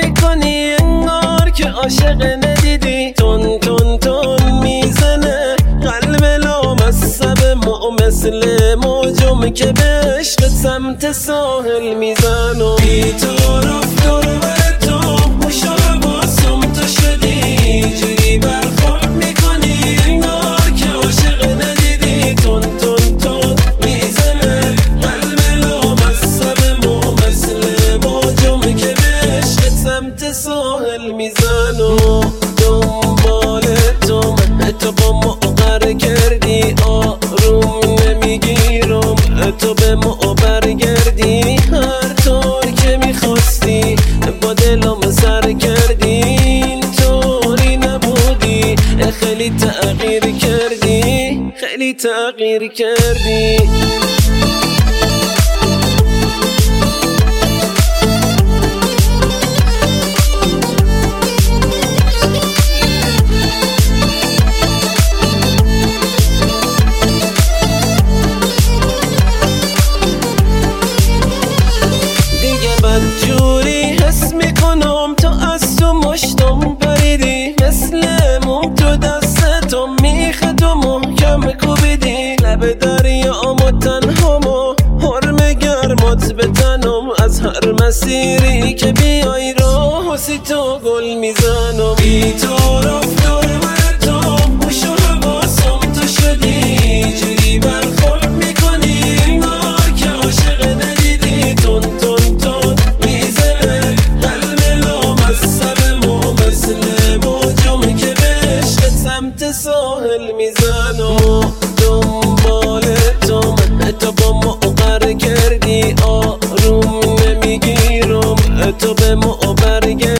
میکنی انگار که عاشق ندیدی. تون تون تون میزنه قلب لامصب ما مثل موجم که به عشق سمت ساحل میزنم. بی تو رفتار بر تو مشاباسم تو شدی، جوری برخورد میکنی انگار که عاشق ندیدی. تون تون تون میزنه قلب لامصب ما مثل موجم که به عشق سمت ساحل میزنم. دنبال تو با ما غر کردی، آروم نمیگیرم تو به ما برگردی. هر طور که میخواستی با دلم سر کردی، اینطوری نبودی. خیلی تغییر کردی، خیلی تغییر کردی. جوری حس میکنم تو از تو مشتم پریدی، مثل موم تو دستتو میخد و محکم کوبیدی. لب دریامو تنهامو حرم گرمات بتنم، از هر مسیری که بیای راه سی تو گل میزنم. بی تو رفتار بر تو موشو حواسم تو شدی، جوری برخورد میکنی انگار که عاشق ندیدی. تون تون تون میزنه قلب لامصب ما مثل موجم که به عشق سمت ساحل میزنم.